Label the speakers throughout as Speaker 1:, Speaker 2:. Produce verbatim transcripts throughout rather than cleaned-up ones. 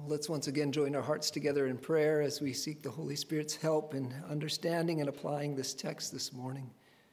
Speaker 1: let's once again join our hearts together in prayer as we seek the Holy Spirit's help in understanding and applying this text this morning.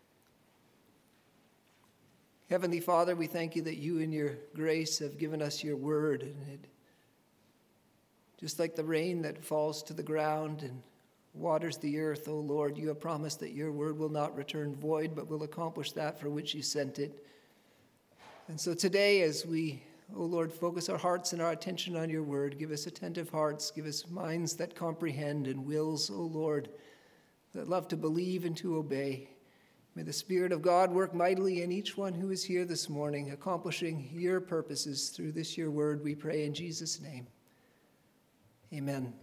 Speaker 1: Heavenly Father, we thank you that you in your grace have given us your word. And it, just like the rain that falls to the ground and waters the earth, O Lord, you have promised that your word will not return void, but will accomplish that for which you sent it. And so today, as we, O Lord, focus our hearts and our attention on your word, give us attentive hearts, give us minds that comprehend, and wills, O Lord, that love to believe and to obey. May the Spirit of God work mightily in each one who is here this morning, accomplishing your purposes through this your word, we pray in Jesus' name. Amen.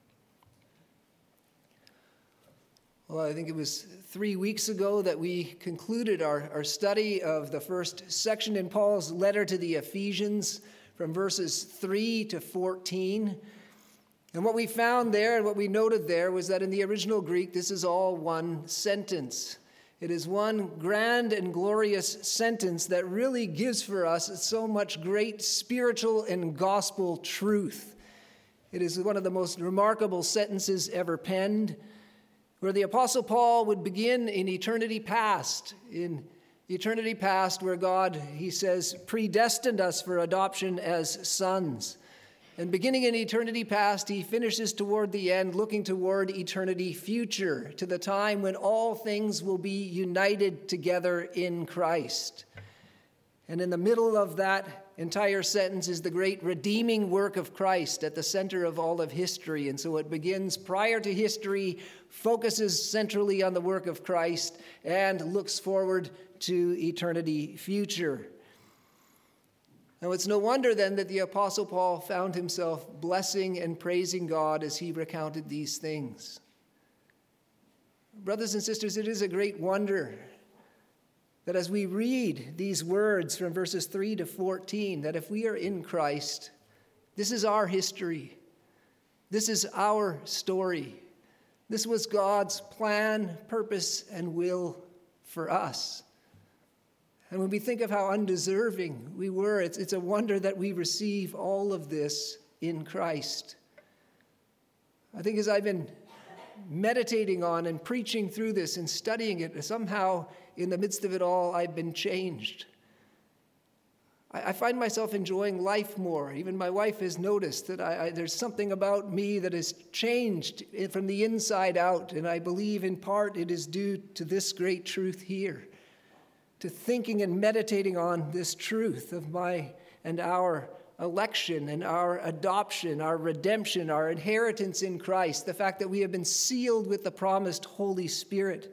Speaker 1: Well, I think it was three weeks ago that we concluded our, our study of the first section in Paul's letter to the Ephesians from verses three to fourteen. And what we found there and what we noted there was that in the original Greek, this is all one sentence. It is one grand and glorious sentence that really gives for us so much great spiritual and gospel truth. It is one of the most remarkable sentences ever penned, where the Apostle Paul would begin in eternity past, in eternity past where God, he says, predestined us for adoption as sons. And beginning in eternity past, he finishes toward the end, looking toward eternity future, to the time when all things will be united together in Christ. And in the middle of that entire sentence is the great redeeming work of Christ at the center of all of history. And so it begins prior to history, focuses centrally on the work of Christ, and looks forward to eternity future. Now, it's no wonder then that the Apostle Paul found himself blessing and praising God as he recounted these things. Brothers and sisters, it is a great wonder that as we read these words from verses three to fourteen, that if we are in Christ, this is our history. This is our story. This was God's plan, purpose, and will for us. And when we think of how undeserving we were, it's, it's a wonder that we receive all of this in Christ. I think as I've been meditating on and preaching through this and studying it, somehow in the midst of it all, I've been changed. I, I find myself enjoying life more. Even my wife has noticed that I, I, there's something about me that has changed from the inside out, and I believe in part it is due to this great truth here, to thinking and meditating on this truth of my and our election and our adoption, our redemption, our inheritance in Christ, the fact that we have been sealed with the promised Holy Spirit.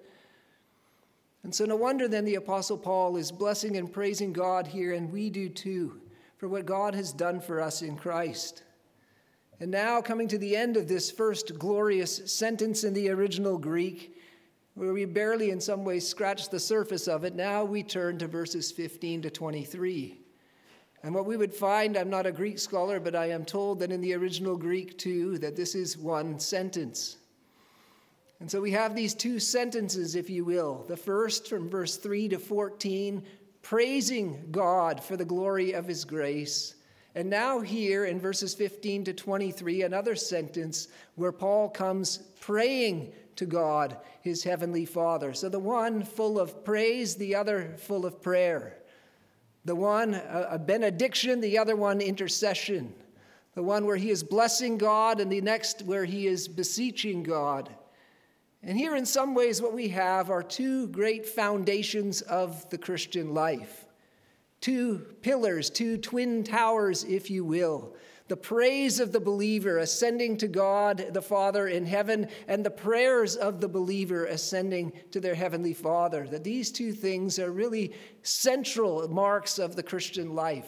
Speaker 1: And so no wonder then the Apostle Paul is blessing and praising God here, and we do too, for what God has done for us in Christ. And now coming to the end of this first glorious sentence in the original Greek, where we barely in some ways scratched the surface of it, now we turn to verses fifteen to twenty-three. And what we would find, I'm not a Greek scholar, but I am told that in the original Greek too, that this is one sentence. And so we have these two sentences, if you will. The first from verse three to fourteen, praising God for the glory of his grace. And now here in verses fifteen to twenty-three, another sentence where Paul comes praying to God, his heavenly Father. So the one full of praise, the other full of prayer. The one a benediction, the other one intercession. The one where he is blessing God, and the next where he is beseeching God. And here in some ways what we have are two great foundations of the Christian life. Two pillars, two twin towers, if you will. The praise of the believer ascending to God the Father in heaven, and the prayers of the believer ascending to their heavenly Father. That these two things are really central marks of the Christian life.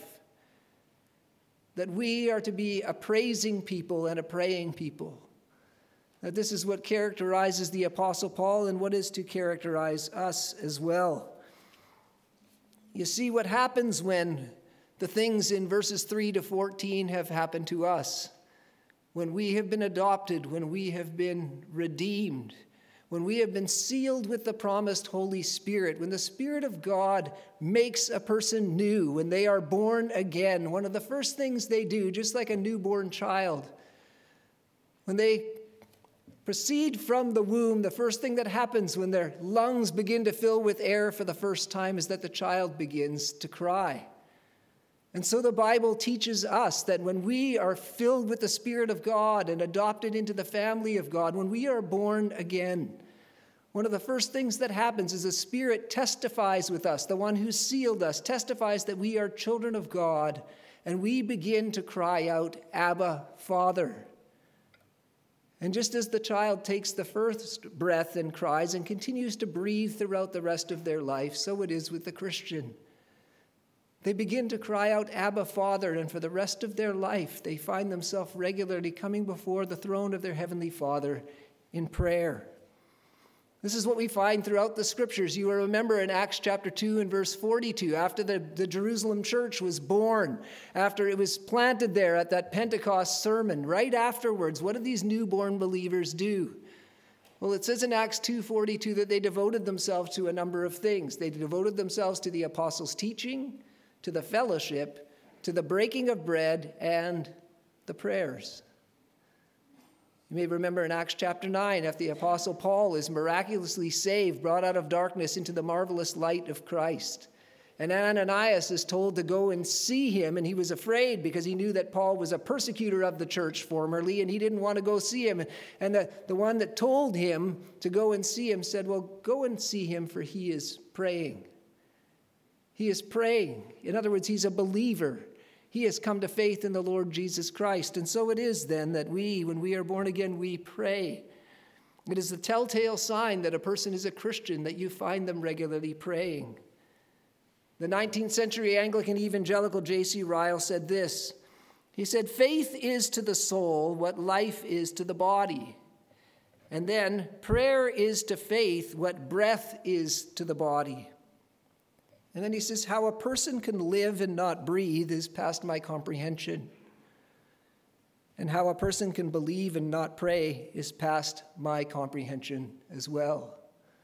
Speaker 1: That we are to be a praising people and a praying people. That this is what characterizes the Apostle Paul and what is to characterize us as well. You see, what happens when the things in verses three to fourteen have happened to us, when we have been adopted, when we have been redeemed, when we have been sealed with the promised Holy Spirit, when the Spirit of God makes a person new, when they are born again, one of the first things they do, just like a newborn child, when they proceed from the womb, the first thing that happens when their lungs begin to fill with air for the first time is that the child begins to cry. And so the Bible teaches us that when we are filled with the Spirit of God and adopted into the family of God, when we are born again, one of the first things that happens is the Spirit testifies with us. The one who sealed us testifies that we are children of God, and we begin to cry out, Abba, Father. And just as the child takes the first breath and cries and continues to breathe throughout the rest of their life, so it is with the Christian. They begin to cry out, Abba, Father, and for the rest of their life, they find themselves regularly coming before the throne of their Heavenly Father in prayer. This is what we find throughout the Scriptures. You will remember in Acts chapter two and verse forty-two, after the, the Jerusalem church was born, after it was planted there at that Pentecost sermon, right afterwards, what did these newborn believers do? Well, it says in Acts two forty-two that they devoted themselves to a number of things. They devoted themselves to the apostles' teaching, to the fellowship, to the breaking of bread, and the prayers. You may remember in Acts chapter nine, after the apostle Paul is miraculously saved, brought out of darkness into the marvelous light of Christ. And Ananias is told to go and see him, and he was afraid because he knew that Paul was a persecutor of the church formerly, and he didn't want to go see him. And the, the one that told him to go and see him said, well, go and see him, for he is praying. He is praying. In other words, he's a believer. He has come to faith in the Lord Jesus Christ. And so it is then that we, when we are born again, we pray. It is the telltale sign that a person is a Christian, that you find them regularly praying. The nineteenth century Anglican evangelical J C Ryle said this. He said, faith is to the soul what life is to the body. And then prayer is to faith what breath is to the body. And then he says, how a person can live and not breathe is past my comprehension. And how a person can believe and not pray is past my comprehension as well.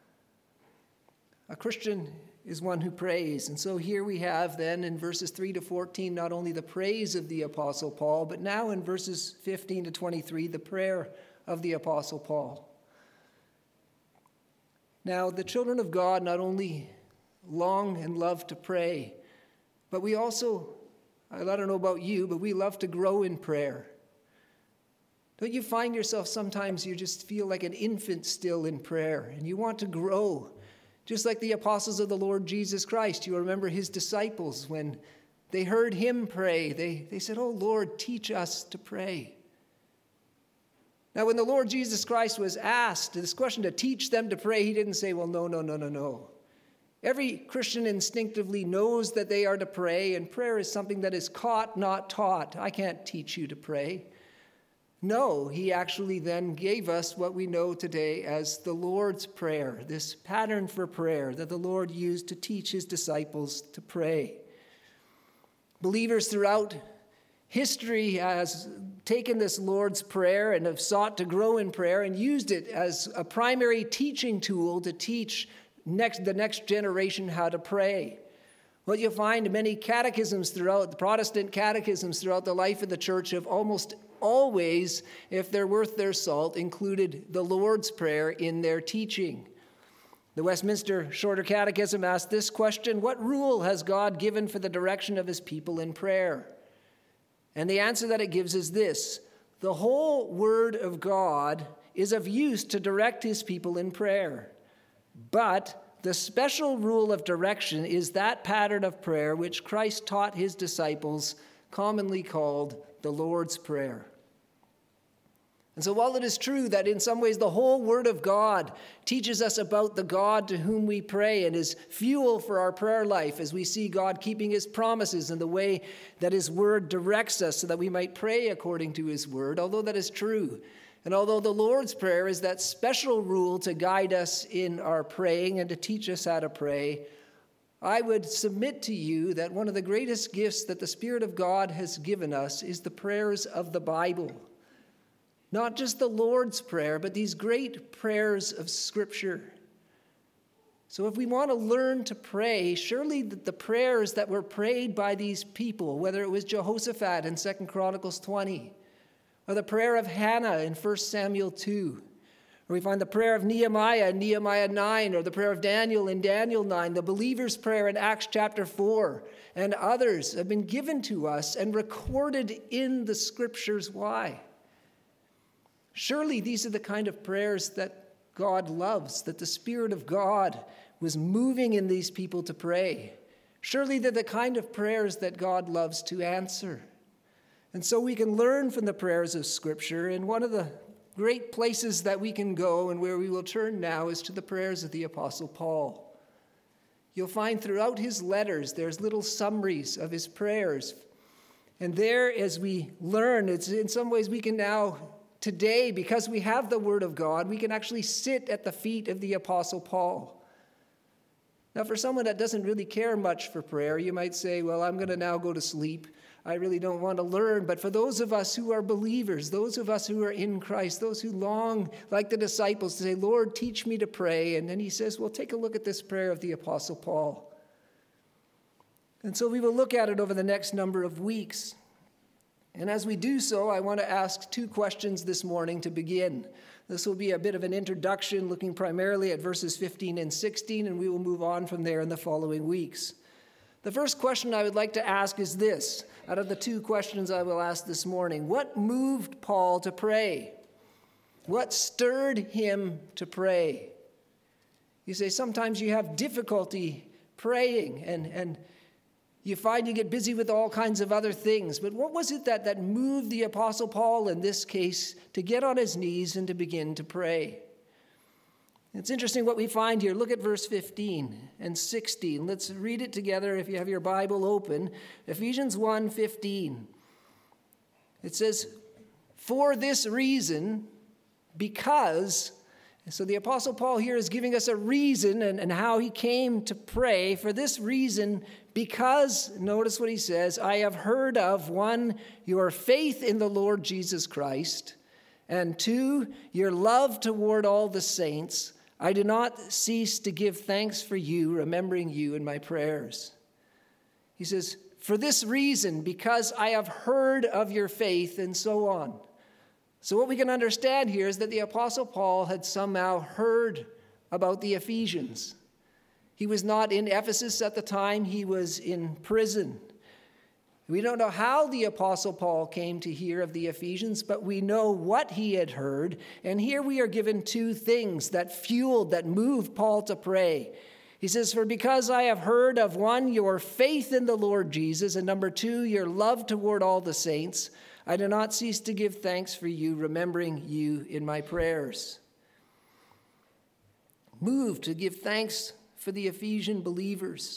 Speaker 1: A Christian is one who prays. And so here we have then in verses three to fourteen, not only the praise of the Apostle Paul, but now in verses fifteen to twenty-three, the prayer of the Apostle Paul. Now, the children of God not only long and love to pray, but we also, I don't know about you, but we love to grow in prayer. Don't you find yourself sometimes you just feel like an infant still in prayer, and you want to grow, just like the apostles of the Lord Jesus Christ. You remember his disciples when they heard him pray, they, they said, oh Lord, teach us to pray. Now, when the Lord Jesus Christ was asked this question to teach them to pray, he didn't say, well, no, no, no, no, no. Every Christian instinctively knows that they are to pray, and prayer is something that is caught, not taught. I can't teach you to pray. No, he actually then gave us what we know today as the Lord's Prayer, this pattern for prayer that the Lord used to teach his disciples to pray. Believers throughout history has taken this Lord's Prayer and have sought to grow in prayer and used it as a primary teaching tool to teach next the next generation how to pray. What you'll find many catechisms throughout, the Protestant catechisms throughout the life of the church have almost always, if they're worth their salt, included the Lord's Prayer in their teaching. The Westminster Shorter Catechism asks this question: what rule has God given for the direction of his people in prayer? And the answer that it gives is this: the whole Word of God is of use to direct his people in prayer. But the special rule of direction is that pattern of prayer which Christ taught his disciples, commonly called the Lord's Prayer. And so while it is true that in some ways the whole Word of God teaches us about the God to whom we pray and is fuel for our prayer life as we see God keeping his promises and the way that his Word directs us so that we might pray according to his Word, although that is true, and although the Lord's Prayer is that special rule to guide us in our praying and to teach us how to pray, I would submit to you that one of the greatest gifts that the Spirit of God has given us is the prayers of the Bible. Not just the Lord's Prayer, but these great prayers of Scripture. So if we want to learn to pray, surely the prayers that were prayed by these people, whether it was Jehoshaphat in Second Chronicles twenty, or the prayer of Hannah in First Samuel two, or we find the prayer of Nehemiah in Nehemiah nine, or the prayer of Daniel in Daniel nine, the believer's prayer in Acts chapter four, and others have been given to us and recorded in the Scriptures. Why? Surely these are the kind of prayers that God loves, that the Spirit of God was moving in these people to pray. Surely they're the kind of prayers that God loves to answer. And so we can learn from the prayers of Scripture, and one of the great places that we can go and where we will turn now is to the prayers of the Apostle Paul. You'll find throughout his letters there's little summaries of his prayers. And there, as we learn, it's in some ways we can now, today, because we have the Word of God, we can actually sit at the feet of the Apostle Paul. Now, for someone that doesn't really care much for prayer, you might say, well, I'm going to now go to sleep. I really don't want to learn. But for those of us who are believers, those of us who are in Christ, those who long, like the disciples, to say, Lord, teach me to pray. And then he says, well, take a look at this prayer of the Apostle Paul. And so we will look at it over the next number of weeks. And as we do so, I want to ask two questions this morning to begin. This will be a bit of an introduction, looking primarily at verses fifteen and sixteen, and we will move on from there in the following weeks. The first question I would like to ask is this, out of the two questions I will ask this morning. What moved Paul to pray? What stirred him to pray? You say sometimes you have difficulty praying, and, and you find you get busy with all kinds of other things. But what was it that, that moved the Apostle Paul in this case to get on his knees and to begin to pray? It's interesting what we find here. Look at verse fifteen and sixteen. Let's read it together if you have your Bible open. Ephesians one fifteen. It says, for this reason, because... So the Apostle Paul here is giving us a reason and, and how he came to pray. For this reason, because, notice what he says, I have heard of, one, your faith in the Lord Jesus Christ, and two, your love toward all the saints. I do not cease to give thanks for you, remembering you in my prayers. He says, for this reason, because I have heard of your faith, and so on. So what we can understand here is that the Apostle Paul had somehow heard about the Ephesians. He was not in Ephesus at the time. He was in prison. We don't know how the Apostle Paul came to hear of the Ephesians, but we know what he had heard. And here we are given two things that fueled, that moved Paul to pray. He says, for because I have heard of, one, your faith in the Lord Jesus, and number two, your love toward all the saints, I do not cease to give thanks for you, remembering you in my prayers. Moved to give thanks for the Ephesian believers.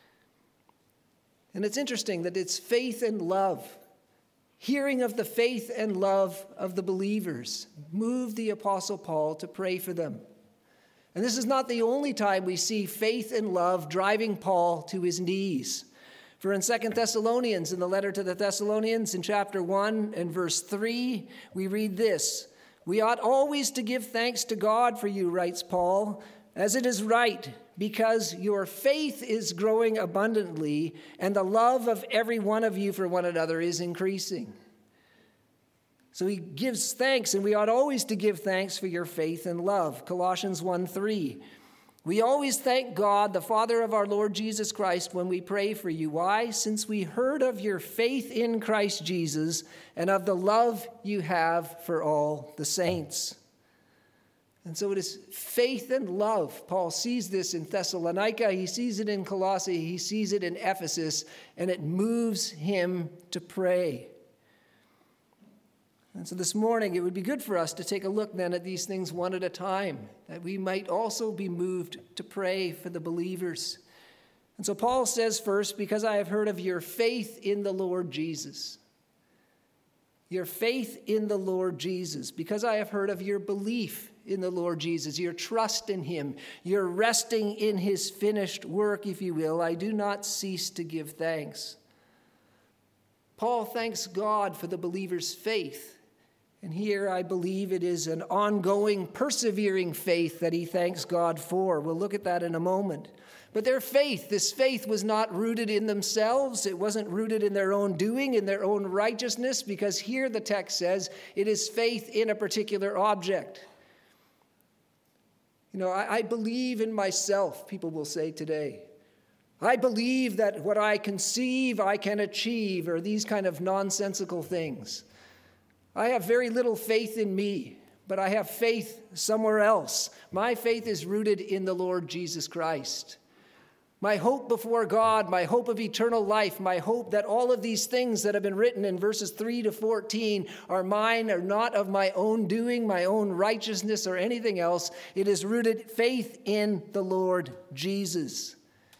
Speaker 1: And it's interesting that it's faith and love, hearing of the faith and love of the believers, moved the Apostle Paul to pray for them. And this is not the only time we see faith and love driving Paul to his knees. For in Second Thessalonians, in the letter to the Thessalonians, in chapter one and verse three, we read this, we ought always to give thanks to God for you, writes Paul, as it is right, because your faith is growing abundantly, and the love of every one of you for one another is increasing. So he gives thanks, and we ought always to give thanks for your faith and love. Colossians one three. We always thank God, the Father of our Lord Jesus Christ, when we pray for you. Why? Since we heard of your faith in Christ Jesus and of the love you have for all the saints. And so it is faith and love. Paul sees this in Thessalonica. He sees it in Colossae. He sees it in Ephesus. And it moves him to pray. And so this morning, it would be good for us to take a look then at these things one at a time, that we might also be moved to pray for the believers. And so Paul says first, because I have heard of your faith in the Lord Jesus. Your faith in the Lord Jesus. Because I have heard of your belief in the Lord Jesus, your trust in him, your resting in his finished work, if you will, I do not cease to give thanks. Paul thanks God for the believer's faith. And here I believe it is an ongoing, persevering faith that he thanks God for. We'll look at that in a moment. But their faith, this faith was not rooted in themselves. It wasn't rooted in their own doing, in their own righteousness, because here the text says it is faith in a particular object. You know, I, I believe in myself, people will say today. I believe that what I conceive, I can achieve, or these kind of nonsensical things. I have very little faith in me, but I have faith somewhere else. My faith is rooted in the Lord Jesus Christ. My hope before God, my hope of eternal life, my hope that all of these things that have been written in verses three to fourteen are mine, are not of my own doing, my own righteousness or anything else. It is rooted faith in the Lord Jesus.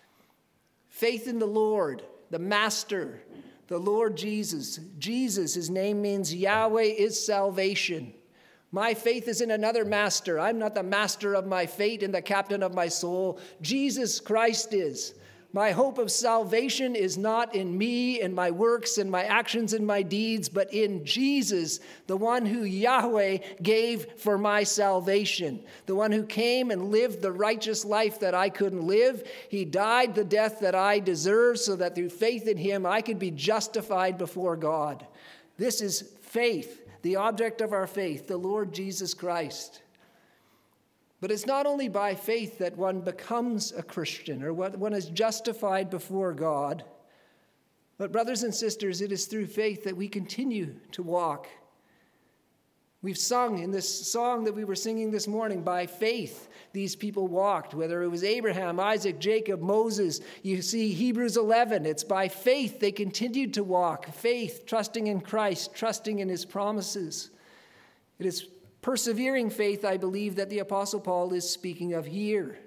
Speaker 1: Faith in the Lord, the Master, the Lord Jesus. Jesus, his name means Yahweh is salvation. My faith is in another master. I'm not the master of my fate and the captain of my soul. Jesus Christ is. My hope of salvation is not in me and my works and my actions and my deeds, but in Jesus, the one who Yahweh gave for my salvation, the one who came and lived the righteous life that I couldn't live. He died the death that I deserve so that through faith in him, I could be justified before God. This is faith. The object of our faith, the Lord Jesus Christ. But it's not only by faith that one becomes a Christian or one is justified before God, but brothers and sisters, it is through faith that we continue to walk. We've sung in this song that we were singing this morning, by faith these people walked, whether it was Abraham, Isaac, Jacob, Moses. You see Hebrews eleven, it's by faith they continued to walk. Faith, trusting in Christ, trusting in his promises. It is persevering faith, I believe, that the Apostle Paul is speaking of here.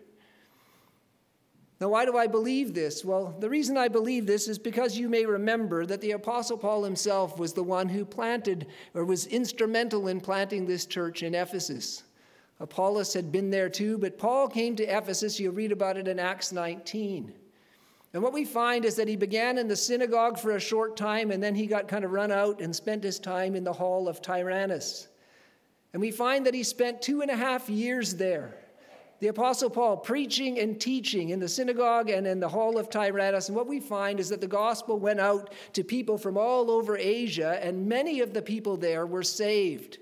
Speaker 1: Now, why do I believe this? Well, the reason I believe this is because you may remember that the Apostle Paul himself was the one who planted or was instrumental in planting this church in Ephesus. Apollos had been there too, but Paul came to Ephesus. You'll read about it in Acts nineteen. And what we find is that he began in the synagogue for a short time, and then he got kind of run out and spent his time in the hall of Tyrannus. And we find that he spent two and a half years there. The Apostle Paul preaching and teaching in the synagogue and in the hall of Tyrannus. And what we find is that the gospel went out to people from all over Asia, and many of the people there were saved.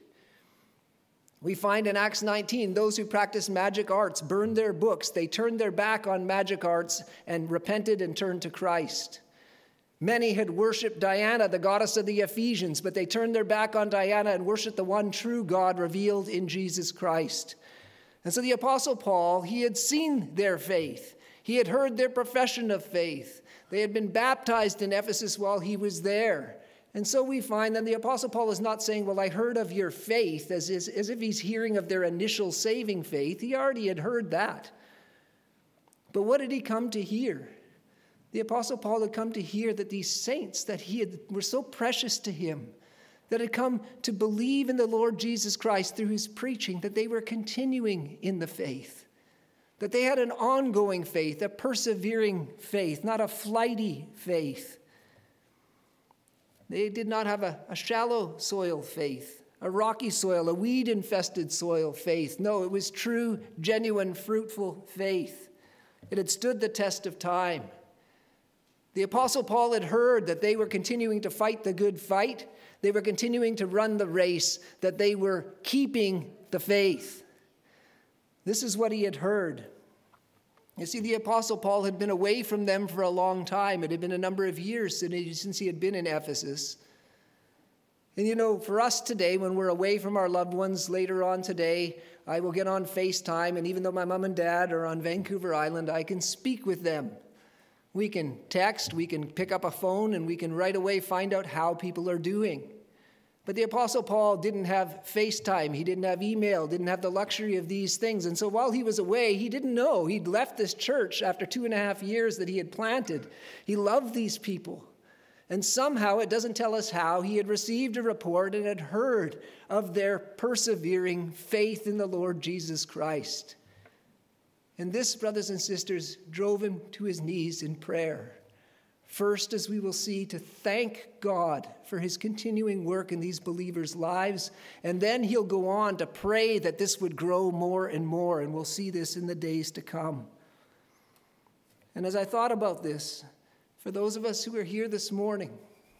Speaker 1: We find in Acts nineteen, those who practiced magic arts burned their books. They turned their back on magic arts and repented and turned to Christ. Many had worshipped Diana, the goddess of the Ephesians, but they turned their back on Diana and worshiped the one true God revealed in Jesus Christ. And so the Apostle Paul, he had seen their faith. He had heard their profession of faith. They had been baptized in Ephesus while he was there. And so we find that the Apostle Paul is not saying, well, I heard of your faith, as, as, as if he's hearing of their initial saving faith. He already had heard that. But what did he come to hear? The Apostle Paul had come to hear that these saints that he had were so precious to him, that had come to believe in the Lord Jesus Christ through his preaching, that they were continuing in the faith, that they had an ongoing faith, a persevering faith, not a flighty faith. They did not have a, a shallow soil faith, a rocky soil, a weed-infested soil faith. No, it was true, genuine, fruitful faith. It had stood the test of time. The Apostle Paul had heard that they were continuing to fight the good fight. They were continuing to run the race, that they were keeping the faith. This is what he had heard. You see, the Apostle Paul had been away from them for a long time. It had been a number of years since he had been in Ephesus. And you know, for us today, when we're away from our loved ones later on today, I will get on FaceTime, and even though my mom and dad are on Vancouver Island, I can speak with them. We can text, we can pick up a phone, and we can right away find out how people are doing. But the Apostle Paul didn't have FaceTime, he didn't have email, didn't have the luxury of these things. And so while he was away, he didn't know. He'd left this church after two and a half years that he had planted. He loved these people. And somehow, it doesn't tell us how, he had received a report and had heard of their persevering faith in the Lord Jesus Christ. And this, brothers and sisters, drove him to his knees in prayer. First, as we will see, to thank God for his continuing work in these believers' lives. And then he'll go on to pray that this would grow more and more. And we'll see this in the days to come. And as I thought about this, for those of us who are here this morning,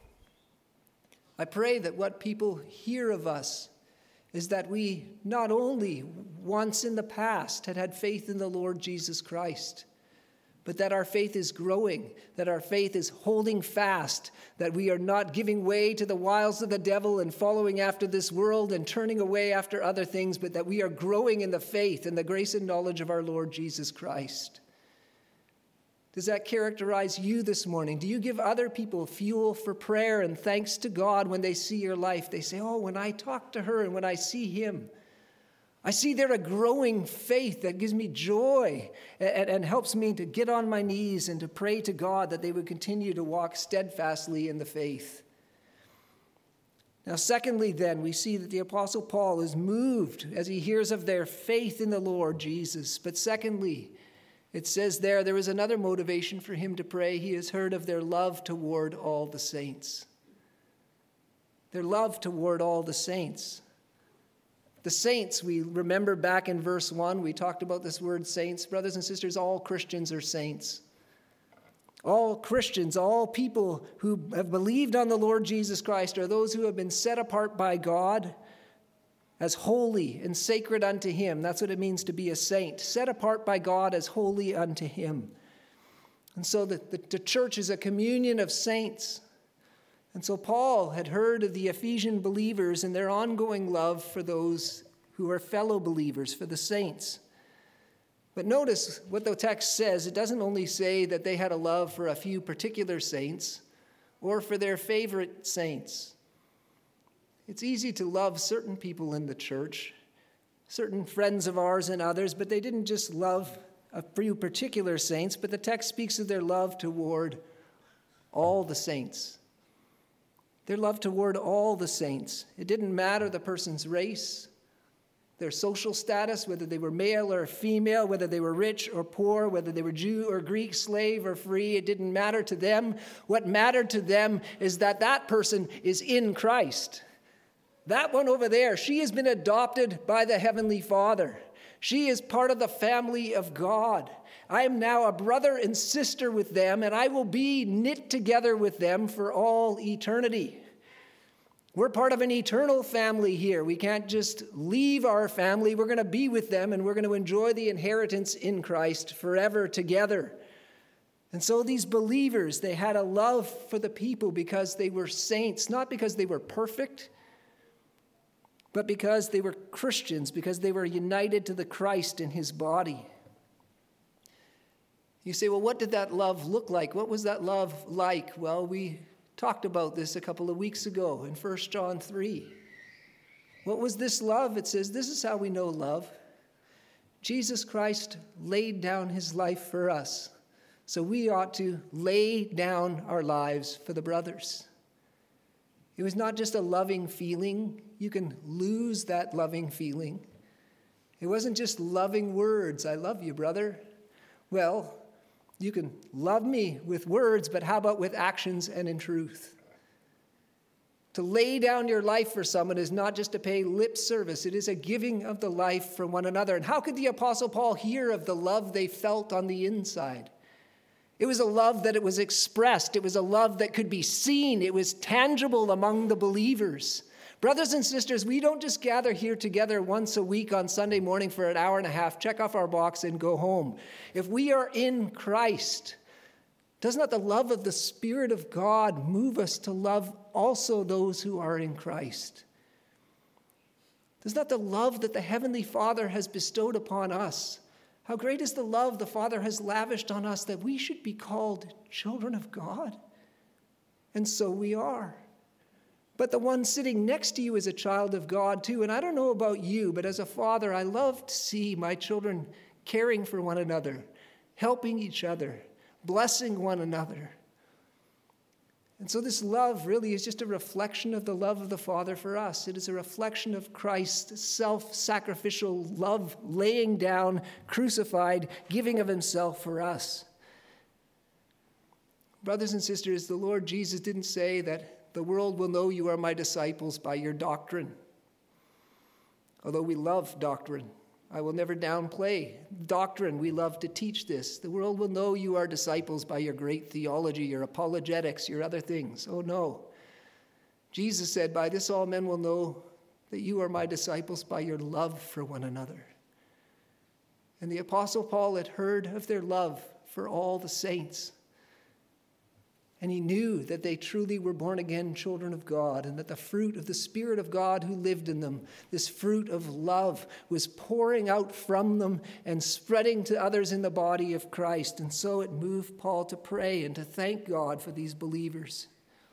Speaker 1: I pray that what people hear of us is that we not only once in the past had had faith in the Lord Jesus Christ, but that our faith is growing, that our faith is holding fast, that we are not giving way to the wiles of the devil and following after this world and turning away after other things, but that we are growing in the faith and the grace and knowledge of our Lord Jesus Christ. Does that characterize you this morning? Do you give other people fuel for prayer and thanks to God when they see your life? They say, oh, when I talk to her and when I see him, I see there a growing faith that gives me joy and, and helps me to get on my knees and to pray to God that they would continue to walk steadfastly in the faith. Now, secondly, then, we see that the Apostle Paul is moved as he hears of their faith in the Lord Jesus. But secondly, it says there, there is another motivation for him to pray. He has heard of their love toward all the saints. Their love toward all the saints. The saints, we remember back in verse one, we talked about this word saints. Brothers and sisters, all Christians are saints. All Christians, all people who have believed on the Lord Jesus Christ are those who have been set apart by God as holy and sacred unto him. That's what it means to be a saint, set apart by God as holy unto him. And so the, the, the church is a communion of saints. And so Paul had heard of the Ephesian believers and their ongoing love for those who are fellow believers, for the saints. But notice what the text says. It doesn't only say that they had a love for a few particular saints or for their favorite saints. It's easy to love certain people in the church, certain friends of ours and others, but they didn't just love a few particular saints, but the text speaks of their love toward all the saints. Their love toward all the saints. It didn't matter the person's race, their social status, whether they were male or female, whether they were rich or poor, whether they were Jew or Greek, slave or free. It didn't matter to them. What mattered to them is that that person is in Christ. That one over there, she has been adopted by the Heavenly Father. She is part of the family of God. I am now a brother and sister with them, and I will be knit together with them for all eternity. We're part of an eternal family here. We can't just leave our family. We're going to be with them, and we're going to enjoy the inheritance in Christ forever together. And so these believers, they had a love for the people because they were saints, not because they were perfect, but because they were Christians, because they were united to the Christ in his body. You say, well, what did that love look like? What was that love like? Well, we talked about this a couple of weeks ago in First John three. What was this love? It says, this is how we know love. Jesus Christ laid down his life for us, so we ought to lay down our lives for the brothers. It was not just a loving feeling. You can lose that loving feeling. It wasn't just loving words. I love you, brother. Well, you can love me with words, but how about with actions and in truth? To lay down your life for someone is not just to pay lip service. It is a giving of the life for one another. And how could the Apostle Paul hear of the love they felt on the inside? It was a love that it was expressed. It was a love that could be seen. It was tangible among the believers. Brothers and sisters, we don't just gather here together once a week on Sunday morning for an hour and a half, check off our box, and go home. If we are in Christ, does not the love of the Spirit of God move us to love also those who are in Christ? Does not the love that the Heavenly Father has bestowed upon us, how great is the love the Father has lavished on us that we should be called children of God? And so we are. But the one sitting next to you is a child of God too. And I don't know about you, but as a father, I love to see my children caring for one another, helping each other, blessing one another. And so this love really is just a reflection of the love of the Father for us. It is a reflection of Christ's self-sacrificial love, laying down, crucified, giving of himself for us. Brothers and sisters, the Lord Jesus didn't say that the world will know you are my disciples by your doctrine. Although we love doctrine, I will never downplay doctrine. We love to teach this. The world will know you are disciples by your great theology, your apologetics, your other things. Oh no. Jesus said, by this all men will know that you are my disciples by your love for one another. And the Apostle Paul had heard of their love for all the saints. And he knew that they truly were born-again children of God, and that the fruit of the Spirit of God who lived in them, this fruit of love, was pouring out from them and spreading to others in the body of Christ. And so it moved Paul to pray and to thank God for these believers.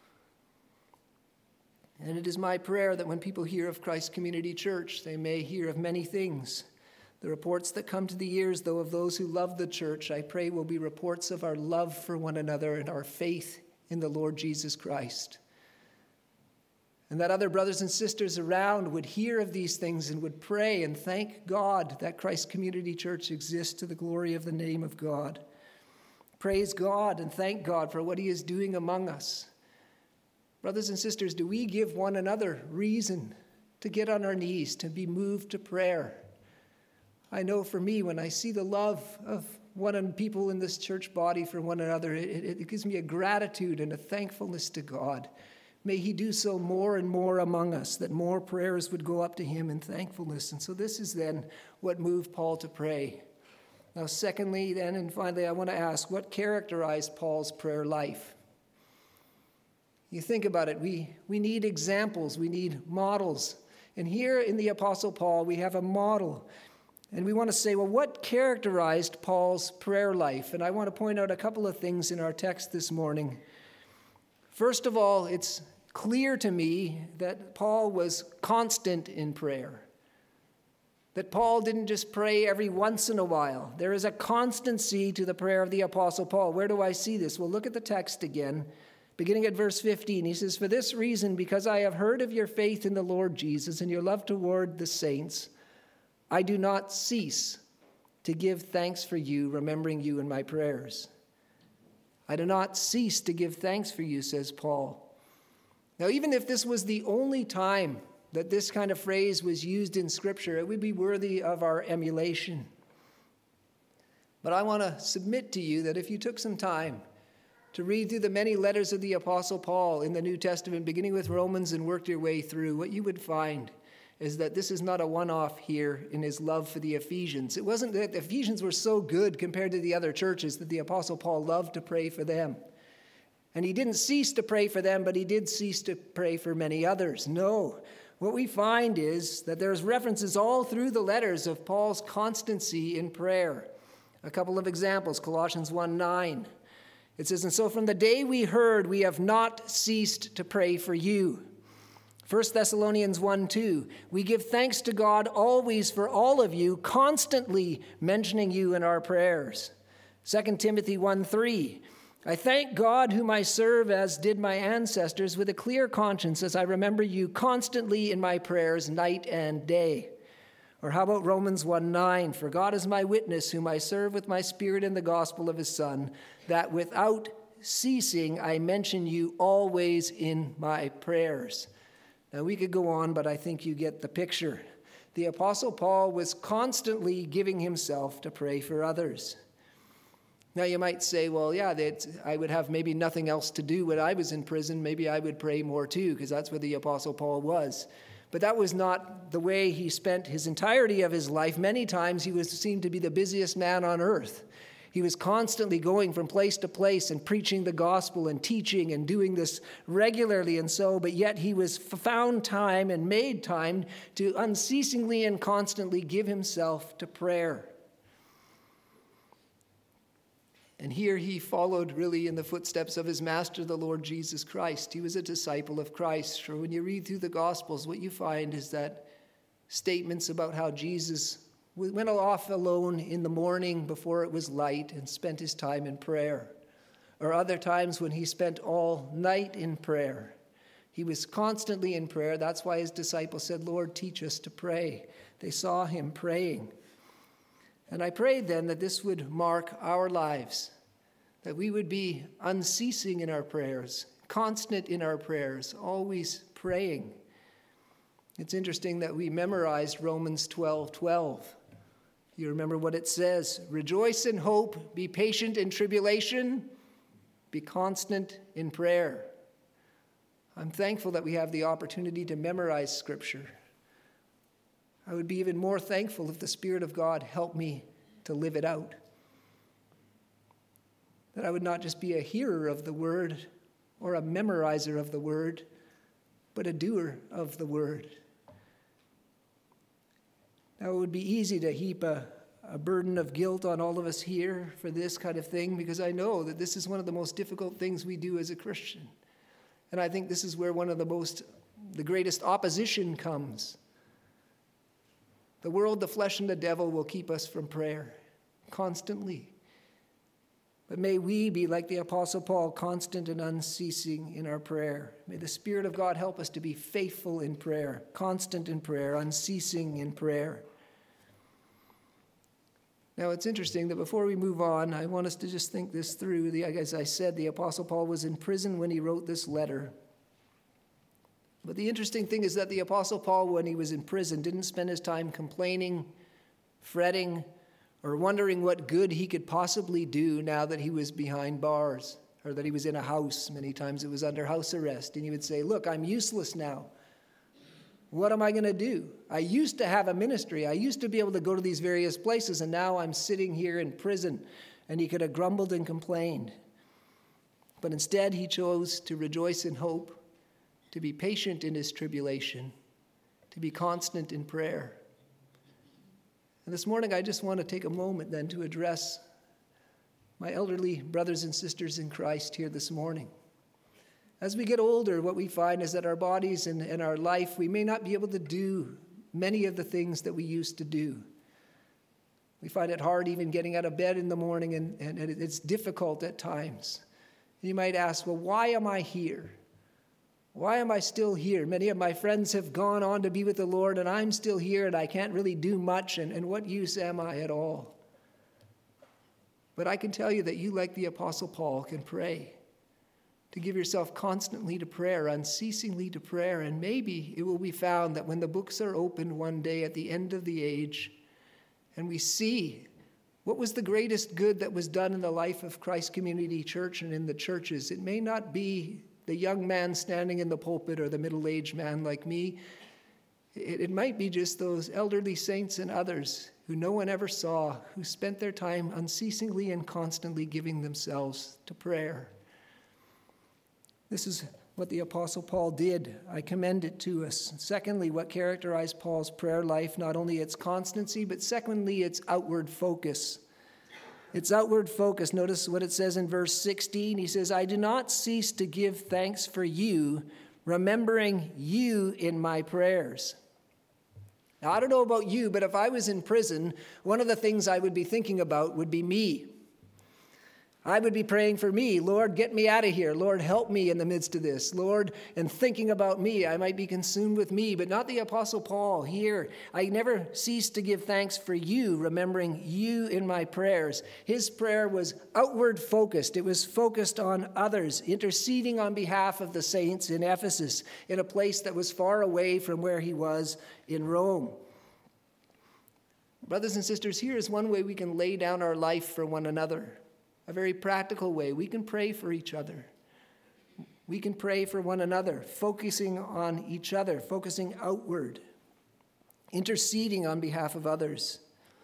Speaker 1: And it is my prayer that when people hear of Christ Community Church, they may hear of many things. The reports that come to the ears, though, of those who love the church, I pray will be reports of our love for one another and our faith in the Lord Jesus Christ. And that other brothers and sisters around would hear of these things and would pray and thank God that Christ Community Church exists to the glory of the name of God. Praise God and thank God for what he is doing among us. Brothers and sisters, do we give one another reason to get on our knees, to be moved to prayer? I know for me, when I see the love of one and people in this church body for one another, it, it gives me a gratitude and a thankfulness to God. May he do so more and more among us, that more prayers would go up to him in thankfulness. And so this is then what moved Paul to pray. Now, secondly, then, and finally, I want to ask, what characterized Paul's prayer life? You think about it, we, we need examples, we need models. And here in the Apostle Paul, we have a model. And we want to say, well, what characterized Paul's prayer life? And I want to point out a couple of things in our text this morning. First of all, it's clear to me that Paul was constant in prayer. That Paul didn't just pray every once in a while. There is a constancy to the prayer of the Apostle Paul. Where do I see this? Well, look at the text again. Beginning at verse fifteen, he says, "For this reason, because I have heard of your faith in the Lord Jesus and your love toward the saints, I do not cease to give thanks for you, remembering you in my prayers." I do not cease to give thanks for you, says Paul. Now, even if this was the only time that this kind of phrase was used in Scripture, it would be worthy of our emulation. But I want to submit to you that if you took some time to read through the many letters of the Apostle Paul in the New Testament, beginning with Romans and worked your way through, what you would find is that this is not a one-off here in his love for the Ephesians. It wasn't that the Ephesians were so good compared to the other churches that the Apostle Paul loved to pray for them. And he didn't cease to pray for them, but he did cease to pray for many others. No. What we find is that there's references all through the letters of Paul's constancy in prayer. A couple of examples, Colossians one nine. It says, "And so from the day we heard, we have not ceased to pray for you." First Thessalonians one two, "We give thanks to God always for all of you, constantly mentioning you in our prayers." Second Timothy one three, "I thank God whom I serve as did my ancestors with a clear conscience as I remember you constantly in my prayers night and day." Or how about Romans one nine, "For God is my witness whom I serve with my spirit in the gospel of his Son, that without ceasing I mention you always in my prayers." Now, we could go on, but I think you get the picture. The Apostle Paul was constantly giving himself to pray for others. Now, you might say, well, yeah, that I would have maybe nothing else to do when I was in prison. Maybe I would pray more too, because that's where the Apostle Paul was. But that was not the way he spent his entirety of his life. Many times he was seen to be the busiest man on earth. He was constantly going from place to place and preaching the gospel and teaching and doing this regularly and so, but yet he was found time and made time to unceasingly and constantly give himself to prayer. And here he followed really in the footsteps of his master, the Lord Jesus Christ. He was a disciple of Christ. For when you read through the Gospels, what you find is that statements about how Jesus went off alone in the morning before it was light and spent his time in prayer. Or other times when he spent all night in prayer. He was constantly in prayer. That's why his disciples said, "Lord, teach us to pray." They saw him praying. And I prayed then that this would mark our lives, that we would be unceasing in our prayers, constant in our prayers, always praying. It's interesting that we memorized Romans twelve twelve. You remember what it says? Rejoice in hope, be patient in tribulation, be constant in prayer. I'm thankful that we have the opportunity to memorize Scripture. I would be even more thankful if the Spirit of God helped me to live it out. That I would not just be a hearer of the Word or a memorizer of the Word, but a doer of the Word. Now, it would be easy to heap a, a burden of guilt on all of us here for this kind of thing, because I know that this is one of the most difficult things we do as a Christian. And I think this is where one of the most, the greatest opposition comes. The world, the flesh, and the devil will keep us from prayer constantly. But may we be like the Apostle Paul, constant and unceasing in our prayer. May the Spirit of God help us to be faithful in prayer, constant in prayer, unceasing in prayer. Now, it's interesting that before we move on, I want us to just think this through. The, as I said, the Apostle Paul was in prison when he wrote this letter. But the interesting thing is that the Apostle Paul, when he was in prison, didn't spend his time complaining, fretting, or wondering what good he could possibly do now that he was behind bars, or that he was in a house. Many times it was under house arrest. And he would say, look, I'm useless now. What am I going to do? I used to have a ministry. I used to be able to go to these various places, and now I'm sitting here in prison. And he could have grumbled and complained. But instead, he chose to rejoice in hope, to be patient in his tribulation, to be constant in prayer. And this morning, I just want to take a moment then to address my elderly brothers and sisters in Christ here this morning. As we get older, what we find is that our bodies and, and our life, we may not be able to do many of the things that we used to do. We find it hard even getting out of bed in the morning, and, and it's difficult at times. You might ask, well, why am I here? Why am I still here? Many of my friends have gone on to be with the Lord, and I'm still here, and I can't really do much, and, and what use am I at all? But I can tell you that you, like the Apostle Paul, can pray, to give yourself constantly to prayer, unceasingly to prayer, and maybe it will be found that when the books are opened one day at the end of the age, and we see what was the greatest good that was done in the life of Christ Community Church and in the churches, it may not be the young man standing in the pulpit or the middle-aged man like me. It, it might be just those elderly saints and others who no one ever saw, who spent their time unceasingly and constantly giving themselves to prayer. This is what the Apostle Paul did. I commend it to us. Secondly, what characterized Paul's prayer life, not only its constancy, but secondly, its outward focus. Its outward focus. Notice what it says in verse sixteen. He says, I do not cease to give thanks for you, remembering you in my prayers. Now, I don't know about you, but if I was in prison, one of the things I would be thinking about would be me. I would be praying for me. Lord, get me out of here. Lord, help me in the midst of this. Lord, and thinking about me, I might be consumed with me, but not the Apostle Paul here. I never cease to give thanks for you, remembering you in my prayers. His prayer was outward focused. It was focused on others, interceding on behalf of the saints in Ephesus, in a place that was far away from where he was in Rome. Brothers and sisters, here is one way we can lay down our life for one another. A very practical way. We can pray for each other. We can pray for one another, focusing on each other, focusing outward, interceding on behalf of others.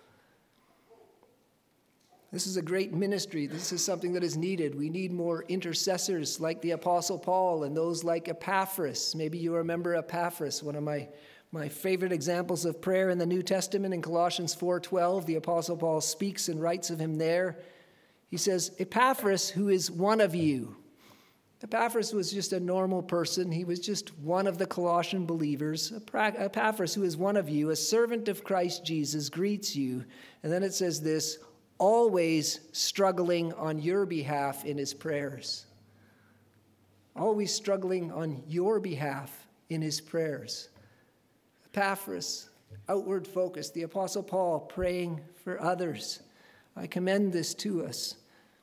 Speaker 1: This is a great ministry. This is something that is needed. We need more intercessors like the Apostle Paul and those like Epaphras. Maybe you remember Epaphras, one of my, my favorite examples of prayer in the New Testament. In Colossians four twelve, the Apostle Paul speaks and writes of him there. He says, Epaphras, who is one of you. Epaphras was just a normal person. He was just one of the Colossian believers. Epaphras, who is one of you, a servant of Christ Jesus, greets you. And then it says this, always struggling on your behalf in his prayers. Always struggling on your behalf in his prayers. Epaphras, outward focus. The Apostle Paul praying for others. I commend this to us.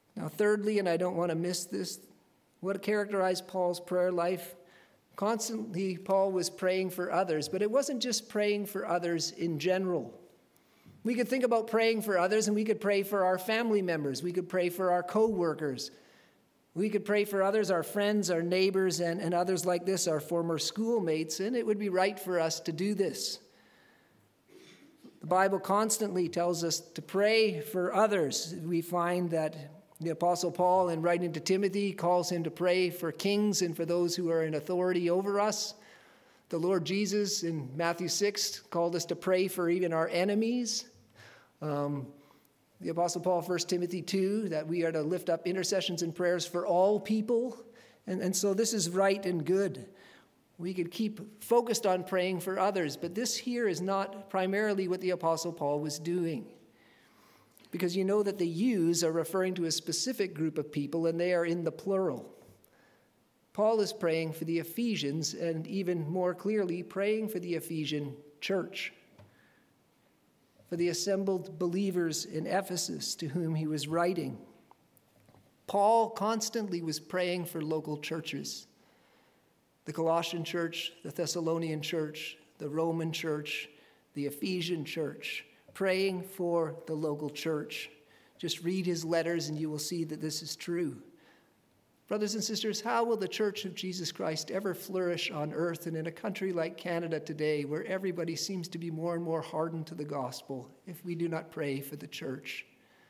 Speaker 1: Now, thirdly, and I don't want to miss this, what characterized Paul's prayer life? Constantly, Paul was praying for others, but it wasn't just praying for others in general. We could think about praying for others, and we could pray for our family members. We could pray for our co-workers. We could pray for others, our friends, our neighbors, and, and others like this, our former schoolmates, and it would be right for us to do this. The Bible constantly tells us to pray for others. We find that the Apostle Paul, in writing to Timothy, calls him to pray for kings and for those who are in authority over us. The Lord Jesus, in Matthew six, called us to pray for even our enemies. Um, the Apostle Paul, First Timothy two, that we are to lift up intercessions and prayers for all people. And, and so this is right and good. We could keep focused on praying for others, but this here is not primarily what the Apostle Paul was doing. Because you know that the yous are referring to a specific group of people, and they are in the plural. Paul is praying for the Ephesians, and even more clearly, praying for the Ephesian church, for the assembled believers in Ephesus to whom he was writing. Paul constantly was praying for local churches. The Colossian church, the Thessalonian church, the Roman church, the Ephesian church, praying for the local church. Just read his letters and you will see that this is true. Brothers and sisters, how will the Church of Jesus Christ ever flourish on earth and in a country like Canada today, where everybody seems to be more and more hardened to the gospel, if we do not pray for the church?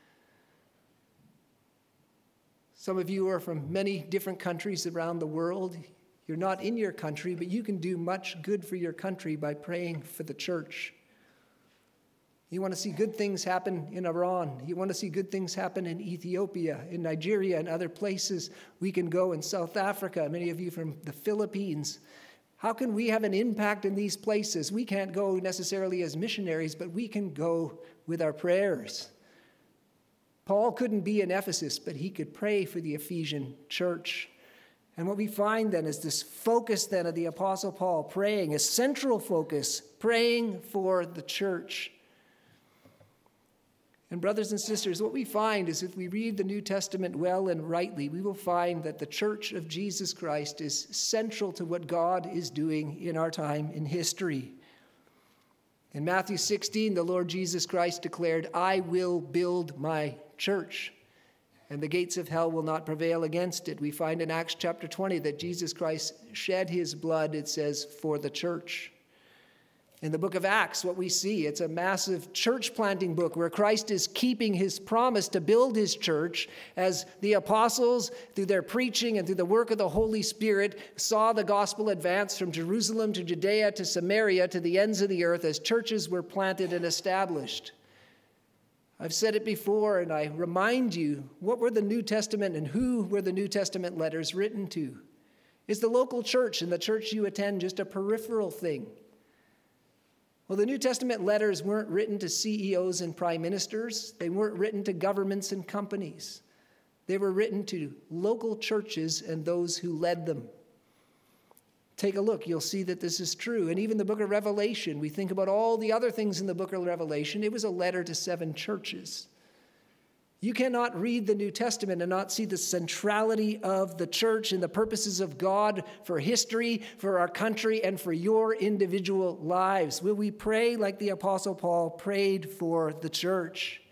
Speaker 1: Some of you are from many different countries around the world. You're not in your country, but you can do much good for your country by praying for the church. You want to see good things happen in Iran. You want to see good things happen in Ethiopia, in Nigeria, and other places. We can go in South Africa, many of you from the Philippines. How can we have an impact in these places? We can't go necessarily as missionaries, but we can go with our prayers. Paul couldn't be in Ephesus, but he could pray for the Ephesian church. And what we find then is this focus then of the Apostle Paul praying, a central focus, praying for the church. And brothers and sisters, what we find is if we read the New Testament well and rightly, we will find that the church of Jesus Christ is central to what God is doing in our time in history. In Matthew sixteen, the Lord Jesus Christ declared, "I will build my church, and the gates of hell will not prevail against it." We find in Acts chapter twenty that Jesus Christ shed his blood, it says, for the church. In the book of Acts, what we see, it's a massive church planting book where Christ is keeping his promise to build his church as the apostles, through their preaching and through the work of the Holy Spirit, saw the gospel advance from Jerusalem to Judea to Samaria to the ends of the earth as churches were planted and established. I've said it before, and I remind you, what were the New Testament and who were the New Testament letters written to? Is the local church and the church you attend just a peripheral thing? Well, the New Testament letters weren't written to C E Os and prime ministers. They weren't written to governments and companies. They were written to local churches and those who led them. Take a look. You'll see that this is true. And even the book of Revelation, we think about all the other things in the book of Revelation. It was a letter to seven churches. You cannot read the New Testament and not see the centrality of the church and the purposes of God for history, for our country, and for your individual lives. Will we pray like the Apostle Paul prayed for the church?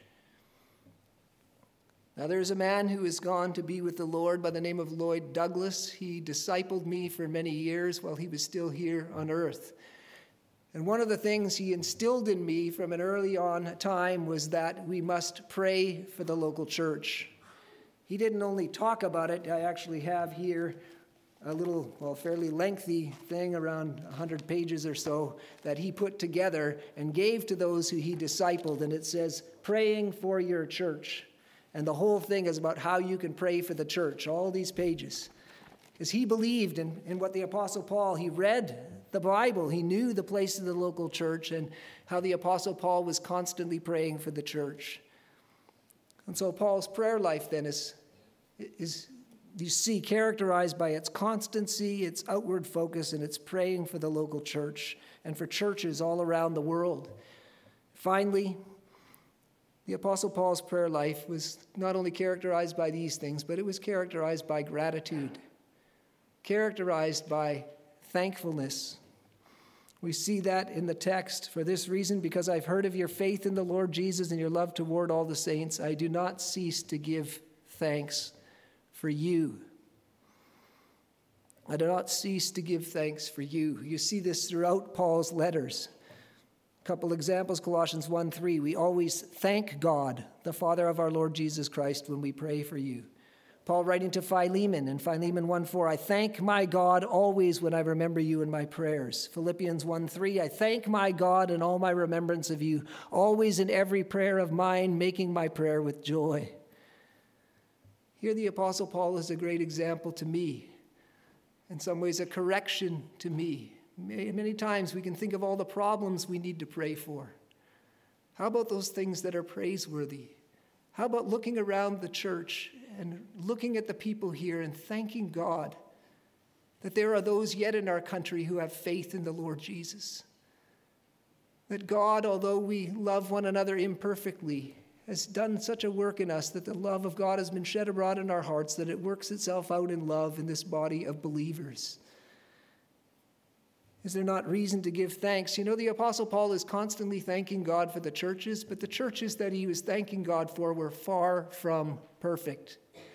Speaker 1: Now, there's a man who has gone to be with the Lord by the name of Lloyd Douglas. He discipled me for many years while he was still here on earth. And one of the things he instilled in me from an early on time was that we must pray for the local church. He didn't only talk about it. I actually have here a little, well, fairly lengthy thing, around one hundred pages or so, that he put together and gave to those who he discipled. And it says, "Praying for your church." And the whole thing is about how you can pray for the church, all these pages. Because he believed in, in what the Apostle Paul, he read the Bible. He knew the place of the local church and how the Apostle Paul was constantly praying for the church. And so Paul's prayer life then is, is you see, characterized by its constancy, its outward focus, and its praying for the local church and for churches all around the world. Finally, The Apostle Paul's prayer life was not only characterized by these things, but it was characterized by gratitude, characterized by thankfulness. We see that in the text. For this reason, because I've heard of your faith in the Lord Jesus and your love toward all the saints, I do not cease to give thanks for you. I do not cease to give thanks for you. You see this throughout Paul's letters. A couple examples, Colossians one three. We always thank God, the Father of our Lord Jesus Christ, when we pray for you. Paul writing to Philemon in Philemon one four, I thank my God always when I remember you in my prayers. Philippians one three, I thank my God in all my remembrance of you, always in every prayer of mine, making my prayer with joy. Here the Apostle Paul is a great example to me, in some ways a correction to me. Many times we can think of all the problems we need to pray for. How about those things that are praiseworthy? How about looking around the church and looking at the people here and thanking God that there are those yet in our country who have faith in the Lord Jesus? That God, although we love one another imperfectly, has done such a work in us that the love of God has been shed abroad in our hearts, that it works itself out in love in this body of believers. Is there not reason to give thanks? You know, the Apostle Paul is constantly thanking God for the churches, but the churches that he was thanking God for were far from perfect.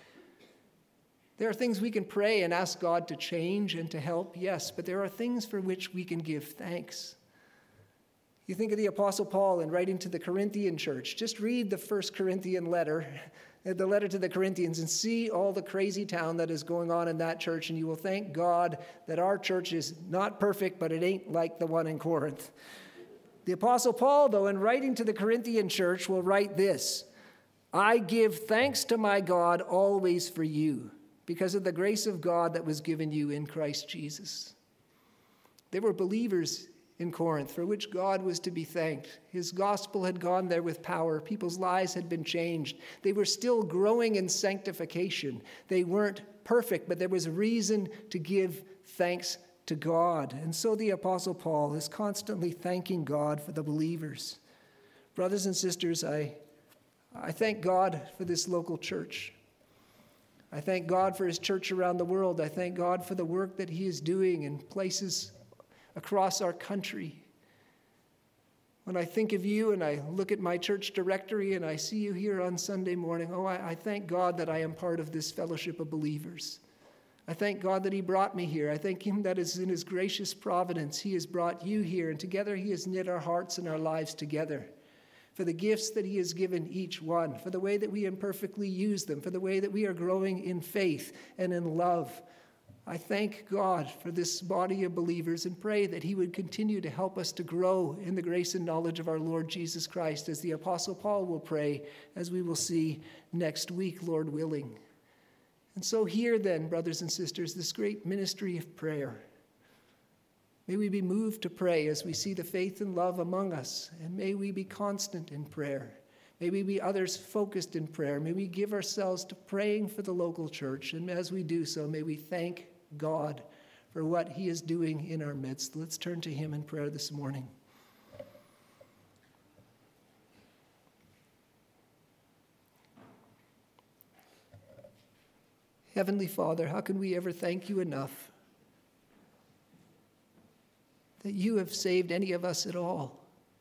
Speaker 1: There are things we can pray and ask God to change and to help, yes, but there are things for which we can give thanks. You think of the Apostle Paul in writing to the Corinthian church. Just read the first Corinthian letter, the letter to the Corinthians, and see all the crazy town that is going on in that church, and you will thank God that our church is not perfect, but it ain't like the one in Corinth. The Apostle Paul, though, in writing to the Corinthian church, will write this, I give thanks to my God always for you, because of the grace of God that was given you in Christ Jesus. They were believers in Corinth, for which God was to be thanked. His gospel had gone there with power. People's lives had been changed. They were still growing in sanctification. They weren't perfect, but there was reason to give thanks to God. And so the Apostle Paul is constantly thanking God for the believers. Brothers and sisters, I, I thank God for this local church. I thank God for his church around the world. I thank God for the work that he is doing in places across our country. When I think of you and I look at my church directory and I see you here on Sunday morning, oh, I, I thank God that I am part of this fellowship of believers. I thank God that he brought me here. I thank him that is in his gracious providence, he has brought you here, and together he has knit our hearts and our lives together. For the gifts that he has given each one, for the way that we imperfectly use them, for the way that we are growing in faith and in love. I thank God for this body of believers and pray that he would continue to help us to grow in the grace and knowledge of our Lord Jesus Christ, as the Apostle Paul will pray, as we will see next week, Lord willing. And so here then, brothers and sisters, this great ministry of prayer. May we be moved to pray as we see the faith and love among us, and may we be constant in prayer. May we be others focused in prayer. May we give ourselves to praying for the local church, and as we do so, may we thank God for what he is doing in our midst. Let's turn to him in prayer this morning. Heavenly Father, how can we ever thank you enough that you have saved any of us at all?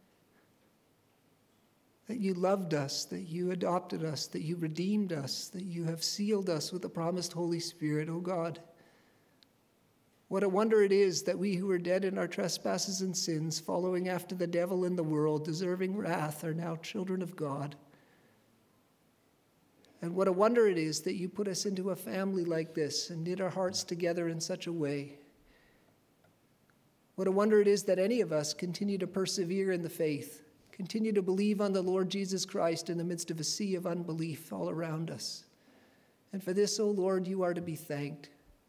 Speaker 1: That you loved us, that you adopted us, that you redeemed us, that you have sealed us with the promised Holy Spirit, O God. What a wonder it is that we who were dead in our trespasses and sins, following after the devil in the world, deserving wrath, are now children of God. And what a wonder it is that you put us into a family like this and knit our hearts together in such a way. What a wonder it is that any of us continue to persevere in the faith, continue to believe on the Lord Jesus Christ in the midst of a sea of unbelief all around us. And for this, O Lord, you are to be thanked.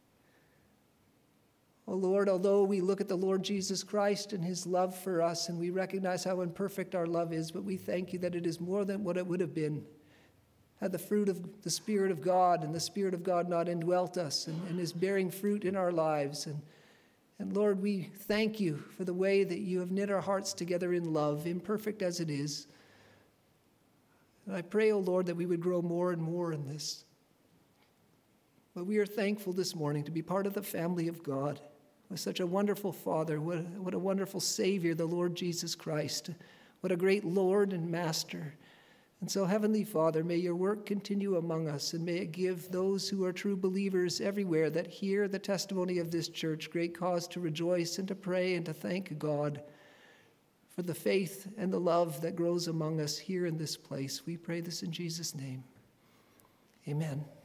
Speaker 1: O Lord, although we look at the Lord Jesus Christ and his love for us, and we recognize how imperfect our love is, but we thank you that it is more than what it would have been had the fruit of the Spirit of God and the Spirit of God not indwelt us and, and is bearing fruit in our lives. And, and Lord, we thank you for the way that you have knit our hearts together in love, imperfect as it is. And I pray, O Lord, that we would grow more and more in this. But we are thankful this morning to be part of the family of God, with such a wonderful Father, what, what a wonderful Savior, the Lord Jesus Christ, what a great Lord and Master. And so, Heavenly Father, may your work continue among us, and may it give those who are true believers everywhere that hear the testimony of this church great cause to rejoice and to pray and to thank God for the faith and the love that grows among us here in this place. We pray this in Jesus' name. Amen.